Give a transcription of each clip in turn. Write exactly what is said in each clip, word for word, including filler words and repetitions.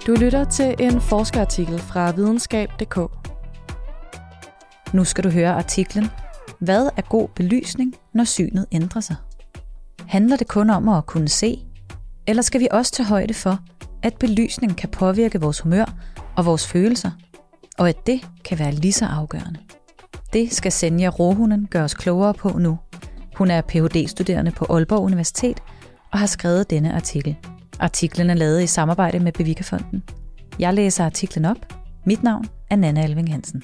Du lytter til en forskerartikel fra videnskab punktum d k. Nu skal du høre artiklen Hvad er god belysning, når synet ændrer sig? Handler det kun om at kunne se? Eller skal vi også tage højde for, at belysning kan påvirke vores humør og vores følelser, og at det kan være lige så afgørende? Det skal Senja Rohonen gøre os klogere på nu. Hun er P H D-studerende på Aalborg Universitet og har skrevet denne artikel. Artiklen er lavet i samarbejde med Bevika-fonden. Jeg læser artiklen op. Mit navn er Nanna Alving Hansen.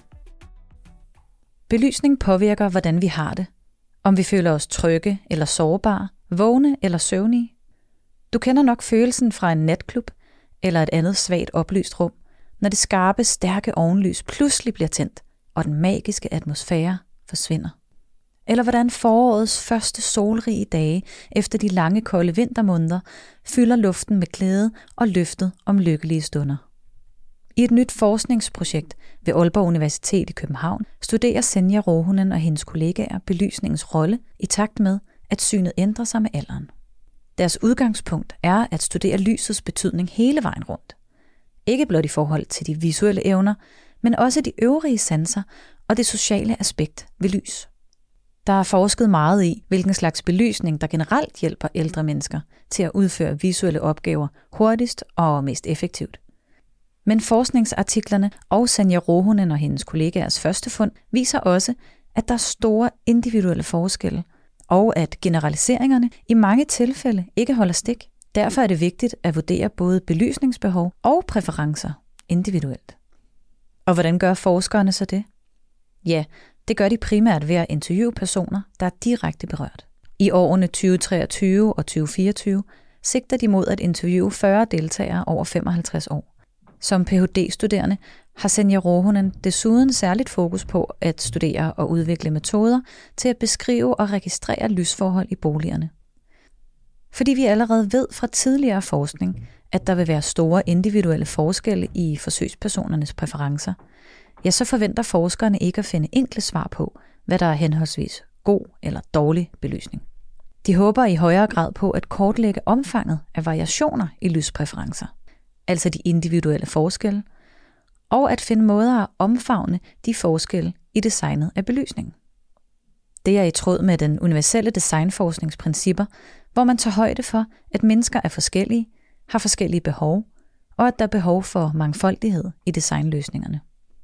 Belysning påvirker, hvordan vi har det. Om vi føler os trygge eller sårbare, vågne eller søvnige. Du kender nok følelsen fra en natklub eller et andet svagt oplyst rum, når det skarpe, stærke ovenlys pludselig bliver tændt, og den magiske atmosfære forsvinder. Eller hvordan forårets første solrige dage efter de lange, kolde vintermåneder fylder luften med glæde og løftet om lykkelige stunder. I et nyt forskningsprojekt ved Aalborg Universitet i København studerer Senja Rohonen og hendes kollegaer belysningens rolle i takt med, at synet ændrer sig med alderen. Deres udgangspunkt er at studere lysets betydning hele vejen rundt. Ikke blot i forhold til de visuelle evner, men også de øvrige sanser og det sociale aspekt ved lys. Der er forsket meget i, hvilken slags belysning, der generelt hjælper ældre mennesker til at udføre visuelle opgaver hurtigst og mest effektivt. Men forskningsartiklerne og Senja Rohonen og hendes kollegaers første fund viser også, at der er store individuelle forskelle, og at generaliseringerne i mange tilfælde ikke holder stik. Derfor er det vigtigt at vurdere både belysningsbehov og præferencer individuelt. Og hvordan gør forskerne så det? Ja, det gør de primært ved at interviewe personer, der er direkte berørt. I årene tyve treogtyve og tyve fireogtyve sigter de mod at interviewe fyrre deltagere over femoghalvtreds år. Som P H D-studerende har Senja Rohonen desuden særligt fokus på at studere og udvikle metoder til at beskrive og registrere lysforhold i boligerne. Fordi vi allerede ved fra tidligere forskning, at der vil være store individuelle forskelle i forsøgspersonernes præferencer, ja, så forventer forskerne ikke at finde enkle svar på, hvad der er henholdsvis god eller dårlig belysning. De håber i højere grad på at kortlægge omfanget af variationer i lyspræferencer, altså de individuelle forskelle, og at finde måder at omfavne de forskelle i designet af belysningen. Det er i tråd med den universelle designforskningsprincipper, hvor man tager højde for, at mennesker er forskellige, har forskellige behov, og at der er behov for mangfoldighed i designløsningerne.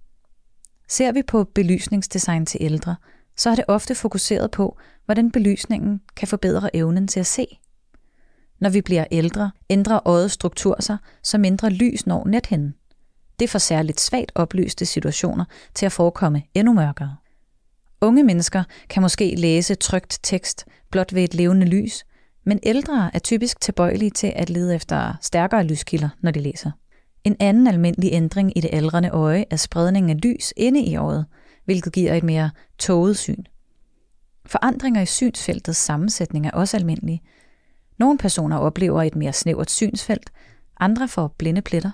Ser vi på belysningsdesign til ældre, så er det ofte fokuseret på, hvordan belysningen kan forbedre evnen til at se. Når vi bliver ældre, ændrer øjets struktur sig, så mindre lys når nethinden. Det får særligt svagt oplyste situationer til at forekomme endnu mørkere. Unge mennesker kan måske læse trykt tekst blot ved et levende lys, men ældre er typisk tilbøjelige til at lede efter stærkere lyskilder, når de læser. En anden almindelig ændring i det aldrende øje er spredningen af lys inde i øjet, hvilket giver et mere tåget syn. Forandringer i synsfeltets sammensætning er også almindelige. Nogle personer oplever et mere snævert synsfelt, andre får blinde pletter.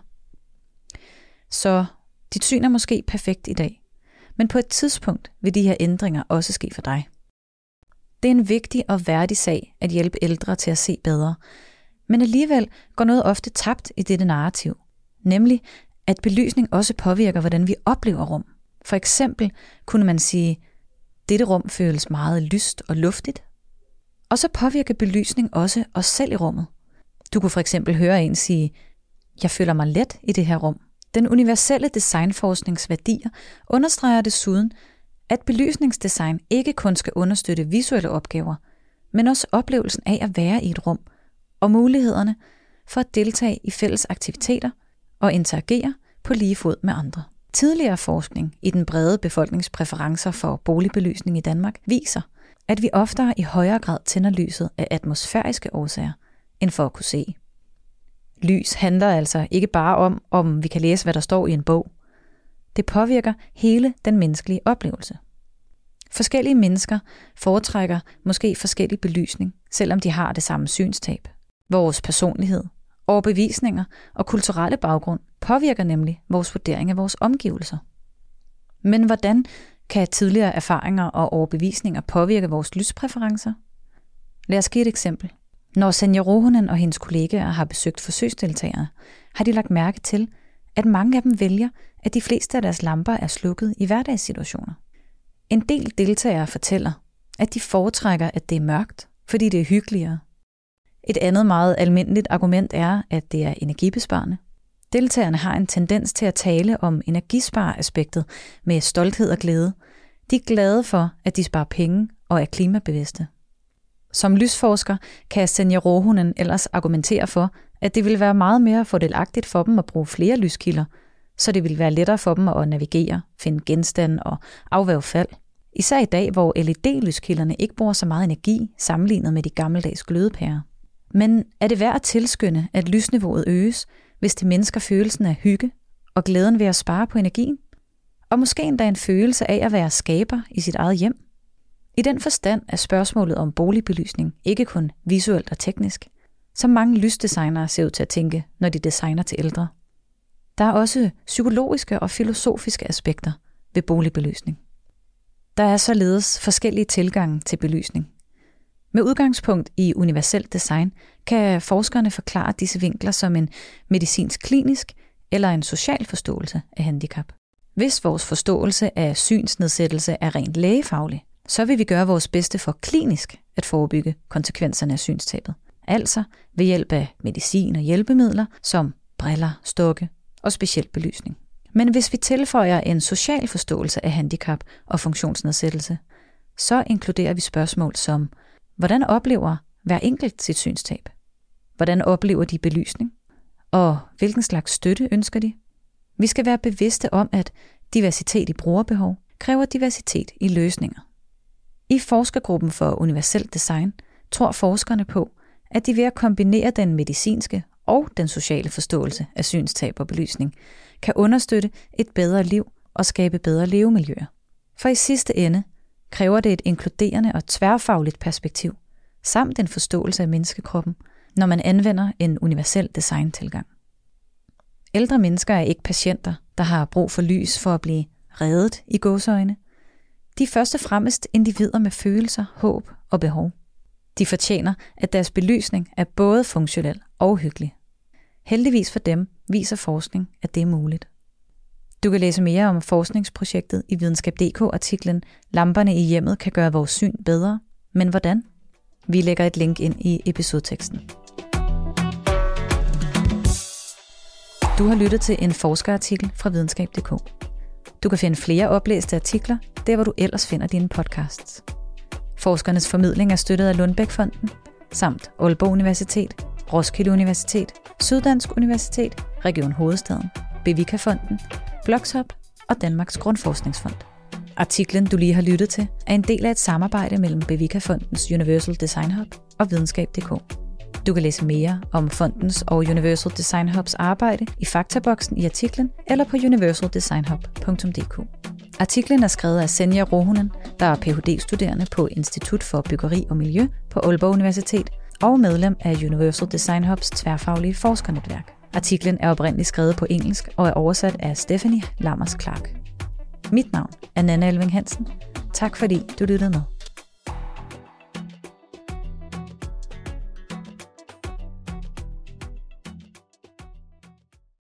Så dit syn er måske perfekt i dag, men på et tidspunkt vil de her ændringer også ske for dig. Det er en vigtig og værdig sag at hjælpe ældre til at se bedre, men alligevel går noget ofte tabt i dette narrativ. Nemlig, at belysning også påvirker, hvordan vi oplever rum. For eksempel kunne man sige, dette rum føles meget lyst og luftigt. Og så påvirker belysning også os selv i rummet. Du kunne for eksempel høre en sige, jeg føler mig let i det her rum. Den universelle designforskningsværdier understreger desuden, at belysningsdesign ikke kun skal understøtte visuelle opgaver, men også oplevelsen af at være i et rum og mulighederne for at deltage i fælles aktiviteter og interagere på lige fod med andre. Tidligere forskning i den brede befolkningspræferencer for boligbelysning i Danmark viser, at vi oftere i højere grad tænder lyset af atmosfæriske årsager, end for at kunne se. Lys handler altså ikke bare om, om vi kan læse, hvad der står i en bog. Det påvirker hele den menneskelige oplevelse. Forskellige mennesker foretrækker måske forskellig belysning, selvom de har det samme synstab. Vores personlighed, overbevisninger og kulturelle baggrund påvirker nemlig vores vurdering af vores omgivelser. Men hvordan kan tidligere erfaringer og overbevisninger påvirke vores lyspræferencer? Lad os give et eksempel. Når Senja Ruohonen og hendes kollegaer har besøgt forsøgsdeltagere, har de lagt mærke til, at mange af dem vælger, at de fleste af deres lamper er slukket i hverdagssituationer. En del deltagere fortæller, at de foretrækker, at det er mørkt, fordi det er hyggeligere. Et andet meget almindeligt argument er, at det er energibesparende. Deltagerne har en tendens til at tale om energisparaspektet med stolthed og glæde. De er glade for, at de sparer penge og er klimabevidste. Som lysforsker kan Senja Ruohonen ellers argumentere for, at det vil være meget mere fordelagtigt for dem at bruge flere lyskilder, så det vil være lettere for dem at navigere, finde genstande og afværge fald. Især i dag, hvor L E D-lyskilderne ikke bruger så meget energi sammenlignet med de gammeldags glødepærer. Men er det værd at tilskynde, at lysniveauet øges, hvis det mindsker følelsen af hygge og glæden ved at spare på energien? Og måske endda en følelse af at være skaber i sit eget hjem? I den forstand er spørgsmålet om boligbelysning ikke kun visuelt og teknisk, som mange lysdesignere ser ud til at tænke, når de designer til ældre. Der er også psykologiske og filosofiske aspekter ved boligbelysning. Der er således forskellige tilgange til belysning. Med udgangspunkt i universelt design kan forskerne forklare disse vinkler som en medicinsk-klinisk eller en social forståelse af handicap. Hvis vores forståelse af synsnedsættelse er rent lægefaglig, så vil vi gøre vores bedste for klinisk at forebygge konsekvenserne af synstabet. Altså ved hjælp af medicin og hjælpemidler som briller, stokke og speciel belysning. Men hvis vi tilføjer en social forståelse af handicap og funktionsnedsættelse, så inkluderer vi spørgsmål som, hvordan oplever hver enkelt sit synstab? Hvordan oplever de belysning? Og hvilken slags støtte ønsker de? Vi skal være bevidste om, at diversitet i brugerbehov kræver diversitet i løsninger. I forskergruppen for universelt design tror forskerne på, at de ved at kombinere den medicinske og den sociale forståelse af synstab og belysning, kan understøtte et bedre liv og skabe bedre levemiljøer. For i sidste ende kræver det et inkluderende og tværfagligt perspektiv, samt en forståelse af menneskekroppen, når man anvender en universel designtilgang. Ældre mennesker er ikke patienter, der har brug for lys for at blive reddet i gåseøjne. De er først og fremmest individer med følelser, håb og behov. De fortjener, at deres belysning er både funktionel og hyggelig. Heldigvis for dem viser forskning, at det er muligt. Du kan læse mere om forskningsprojektet i videnskab punktum d k-artiklen Lamperne i hjemmet kan gøre vores syn bedre. Men hvordan? Vi lægger et link ind i episodeteksten. Du har lyttet til en forskerartikel fra videnskab punktum d k. Du kan finde flere oplæste artikler, der hvor du ellers finder dine podcasts. Forskernes formidling er støttet af Lundbeck-fonden, samt Aalborg Universitet, Roskilde Universitet, Syddansk Universitet, Region Hovedstaden, Bevika-fonden, Blokshop og Danmarks Grundforskningsfond. Artiklen, du lige har lyttet til, er en del af et samarbejde mellem Bevika-fondens Universal Design Hub og videnskab punktum d k. Du kan læse mere om fondens og Universal Design Hubs arbejde i faktaboksen i artiklen eller på universal design hub punktum d k. Artiklen er skrevet af Senja Ruohonen, der er P H D-studerende på Institut for Byggeri og Miljø på Aalborg Universitet og medlem af Universal Design Hubs tværfaglige forskernetværk. Artiklen er oprindeligt skrevet på engelsk og er oversat af Stephanie Lammers Clark. Mit navn er Nanna Elving Hansen. Tak fordi du lyttede med.